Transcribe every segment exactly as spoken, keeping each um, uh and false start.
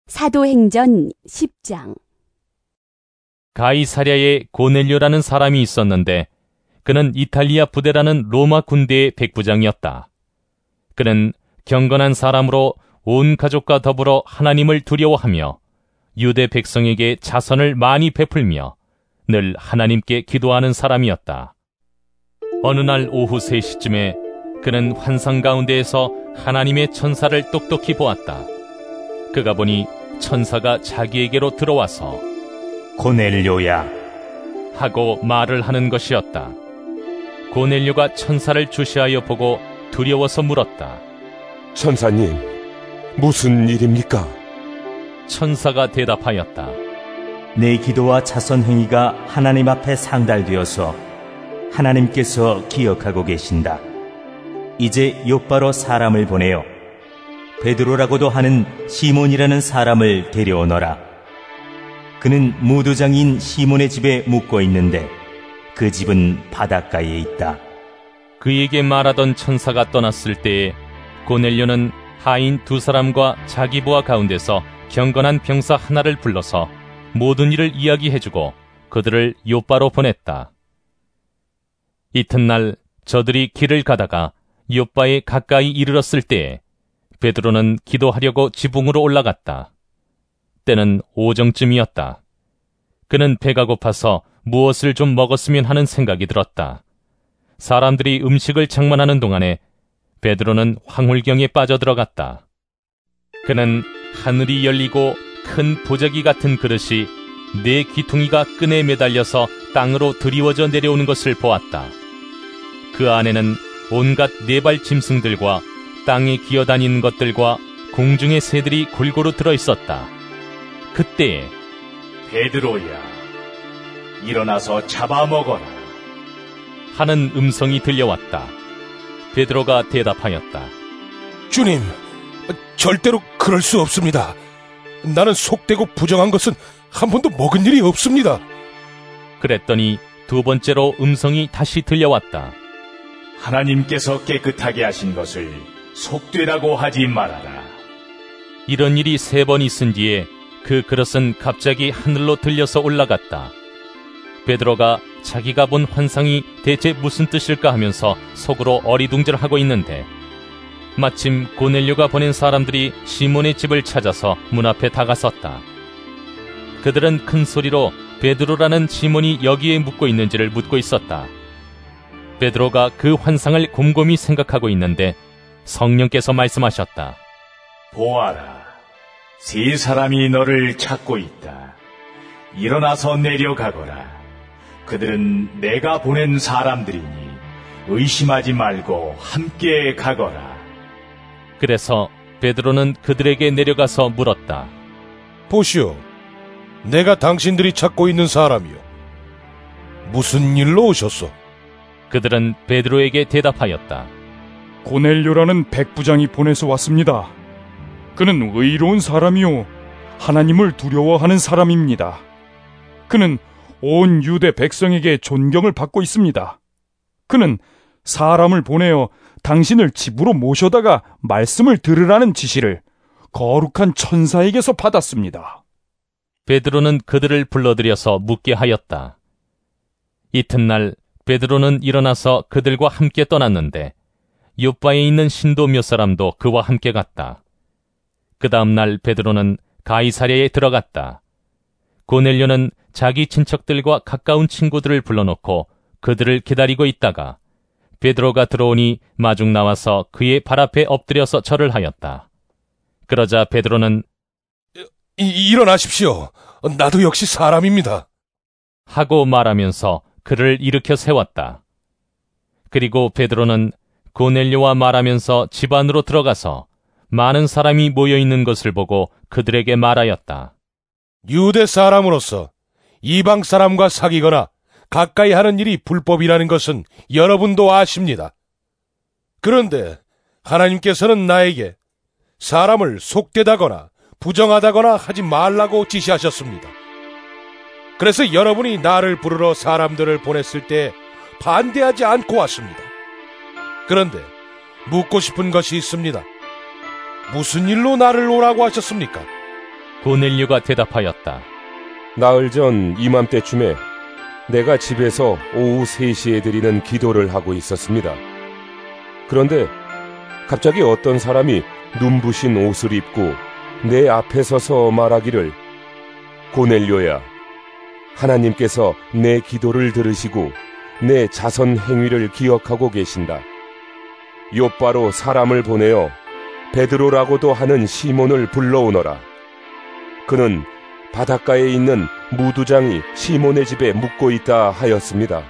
사도행전 십 장. 가이사랴에 고넬료라는 사람이 있었는데 그는 이탈리아 부대라는 로마 군대의 백부장이었다. 그는 경건한 사람으로 온 가족과 더불어 하나님을 두려워하며 유대 백성에게 자선을 많이 베풀며 늘 하나님께 기도하는 사람이었다. 어느 날 오후 세 시쯤에 그는 환상 가운데에서 하나님의 천사를 똑똑히 보았다. 그가 보니 천사가 자기에게로 들어와서 고넬료야 하고 말을 하는 것이었다. 고넬료가 천사를 주시하여 보고 두려워서 물었다. 천사님, 무슨 일입니까? 천사가 대답하였다. 내 기도와 자선 행위가 하나님 앞에 상달되어서 하나님께서 기억하고 계신다. 이제 욥바로 사람을 보내어 베드로라고도 하는 시몬이라는 사람을 데려오너라. 그는 무도장인 시몬의 집에 묵고 있는데 그 집은 바닷가에 있다. 그에게 말하던 천사가 떠났을 때에 고넬료는 하인 두 사람과 자기 부하 가운데서 경건한 병사 하나를 불러서 모든 일을 이야기해주고 그들을 욥바로 보냈다. 이튿날 저들이 길을 가다가 욥바에 가까이 이르렀을 때에 베드로는 기도하려고 지붕으로 올라갔다. 때는 오정쯤이었다. 그는 배가 고파서 무엇을 좀 먹었으면 하는 생각이 들었다. 사람들이 음식을 장만하는 동안에 베드로는 황홀경에 빠져들어갔다. 그는 하늘이 열리고 큰 보자기 같은 그릇이 네 귀퉁이가 끈에 매달려서 땅으로 드리워져 내려오는 것을 보았다. 그 안에는 온갖 네발 짐승들과 땅에 기어다니는 것들과 공중의 새들이 골고루 들어있었다. 그때에 베드로야, 일어나서 잡아먹어라 하는 음성이 들려왔다. 베드로가 대답하였다. 주님, 절대로 그럴 수 없습니다. 나는 속되고 부정한 것은 한 번도 먹은 일이 없습니다. 그랬더니 두 번째로 음성이 다시 들려왔다. 하나님께서 깨끗하게 하신 것을 속되라고 하지 말아라. 이런 일이 세 번 있은 뒤에 그 그릇은 갑자기 하늘로 들려서 올라갔다. 베드로가 자기가 본 환상이 대체 무슨 뜻일까 하면서 속으로 어리둥절하고 있는데 마침 고넬료가 보낸 사람들이 시몬의 집을 찾아서 문 앞에 다가섰다. 그들은 큰 소리로 베드로라는 시몬이 여기에 묵고 있는지를 묻고 있었다. 베드로가 그 환상을 곰곰이 생각하고 있는데 성령께서 말씀하셨다. 보아라, 세 사람이 너를 찾고 있다. 일어나서 내려가거라. 그들은 내가 보낸 사람들이니 의심하지 말고 함께 가거라. 그래서 베드로는 그들에게 내려가서 물었다. 보시오, 내가 당신들이 찾고 있는 사람이요. 무슨 일로 오셨소? 그들은 베드로에게 대답하였다. 고넬료라는 백부장이 보내서 왔습니다. 그는 의로운 사람이요 하나님을 두려워하는 사람입니다. 그는 온 유대 백성에게 존경을 받고 있습니다. 그는 사람을 보내어 당신을 집으로 모셔다가 말씀을 들으라는 지시를 거룩한 천사에게서 받았습니다. 베드로는 그들을 불러들여서 묻게 하였다. 이튿날 베드로는 일어나서 그들과 함께 떠났는데 욥바에 있는 신도 몇 사람도 그와 함께 갔다. 그 다음 날 베드로는 가이사랴에 들어갔다. 고넬료는 자기 친척들과 가까운 친구들을 불러놓고 그들을 기다리고 있다가 베드로가 들어오니 마중 나와서 그의 발 앞에 엎드려서 절을 하였다. 그러자 베드로는 이, 일어나십시오. 나도 역시 사람입니다. 하고 말하면서 그를 일으켜 세웠다. 그리고 베드로는 고넬료와 말하면서 집 안으로 들어가서 많은 사람이 모여있는 것을 보고 그들에게 말하였다. 유대 사람으로서 이방 사람과 사귀거나 가까이 하는 일이 불법이라는 것은 여러분도 아십니다. 그런데 하나님께서는 나에게 사람을 속되다거나 부정하다거나 하지 말라고 지시하셨습니다. 그래서 여러분이 나를 부르러 사람들을 보냈을 때 반대하지 않고 왔습니다. 그런데 묻고 싶은 것이 있습니다. 무슨 일로 나를 오라고 하셨습니까? 고넬료가 대답하였다. 나흘 전 이맘때쯤에 내가 집에서 오후 세 시에 드리는 기도를 하고 있었습니다. 그런데 갑자기 어떤 사람이 눈부신 옷을 입고 내 앞에 서서 말하기를, 고넬료야, 하나님께서 내 기도를 들으시고 내 자선 행위를 기억하고 계신다. 욥바로 사람을 보내어 베드로라고도 하는 시몬을 불러오너라. 그는 바닷가에 있는 무두장이 시몬의 집에 묵고 있다 하였습니다.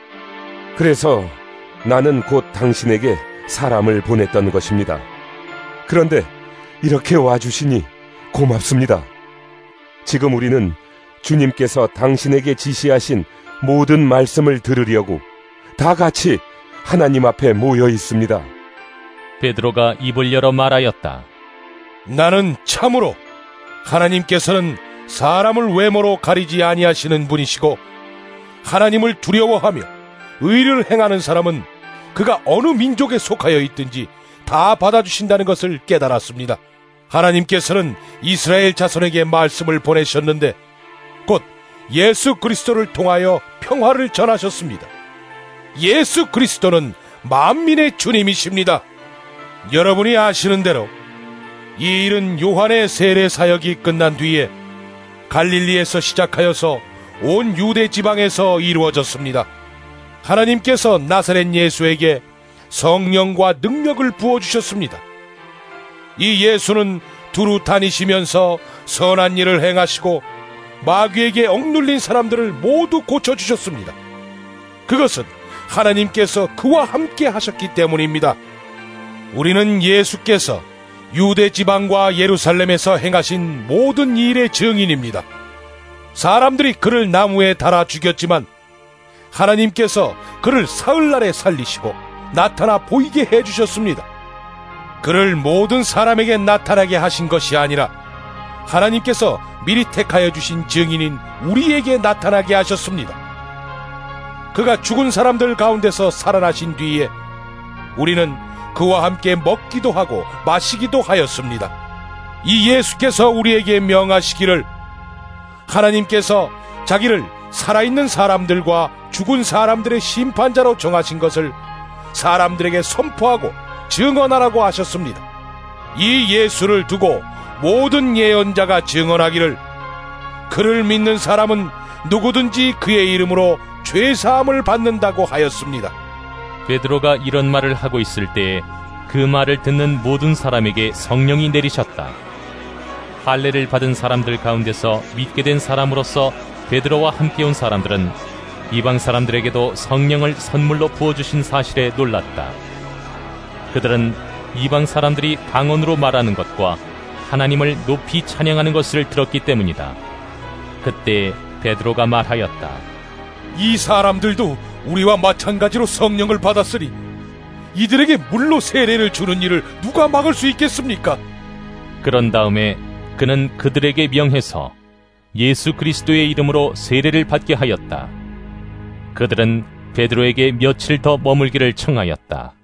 그래서 나는 곧 당신에게 사람을 보냈던 것입니다. 그런데 이렇게 와주시니 고맙습니다. 지금 우리는 주님께서 당신에게 지시하신 모든 말씀을 들으려고 다 같이 하나님 앞에 모여 있습니다. 베드로가 입을 열어 말하였다. 나는 참으로 하나님께서는 사람을 외모로 가리지 아니하시는 분이시고, 하나님을 두려워하며 의를 행하는 사람은 그가 어느 민족에 속하여 있든지 다 받아주신다는 것을 깨달았습니다. 하나님께서는 이스라엘 자손에게 말씀을 보내셨는데 곧 예수 그리스도를 통하여 평화를 전하셨습니다. 예수 그리스도는 만민의 주님이십니다. 여러분이 아시는 대로 이 일은 요한의 세례 사역이 끝난 뒤에 갈릴리에서 시작하여서 온 유대 지방에서 이루어졌습니다. 하나님께서 나사렛 예수에게 성령과 능력을 부어주셨습니다. 이 예수는 두루 다니시면서 선한 일을 행하시고 마귀에게 억눌린 사람들을 모두 고쳐주셨습니다. 그것은 하나님께서 그와 함께 하셨기 때문입니다. 우리는 예수께서 유대 지방과 예루살렘에서 행하신 모든 일의 증인입니다. 사람들이 그를 나무에 달아 죽였지만 하나님께서 그를 사흘날에 살리시고 나타나 보이게 해주셨습니다. 그를 모든 사람에게 나타나게 하신 것이 아니라 하나님께서 미리 택하여 주신 증인인 우리에게 나타나게 하셨습니다. 그가 죽은 사람들 가운데서 살아나신 뒤에 우리는 그와 함께 먹기도 하고 마시기도 하였습니다. 이 예수께서 우리에게 명하시기를, 하나님께서 자기를 살아있는 사람들과 죽은 사람들의 심판자로 정하신 것을 사람들에게 선포하고 증언하라고 하셨습니다. 이 예수를 두고 모든 예언자가 증언하기를, 그를 믿는 사람은 누구든지 그의 이름으로 죄사함을 받는다고 하였습니다. 베드로가 이런 말을 하고 있을 때에 그 말을 듣는 모든 사람에게 성령이 내리셨다. 할례를 받은 사람들 가운데서 믿게 된 사람으로서 베드로와 함께 온 사람들은 이방 사람들에게도 성령을 선물로 부어주신 사실에 놀랐다. 그들은 이방 사람들이 방언으로 말하는 것과 하나님을 높이 찬양하는 것을 들었기 때문이다. 그때 베드로가 말하였다. 이 사람들도 우리와 마찬가지로 성령을 받았으니 이들에게 물로 세례를 주는 일을 누가 막을 수 있겠습니까? 그런 다음에 그는 그들에게 명해서 예수 그리스도의 이름으로 세례를 받게 하였다. 그들은 베드로에게 며칠 더 머물기를 청하였다.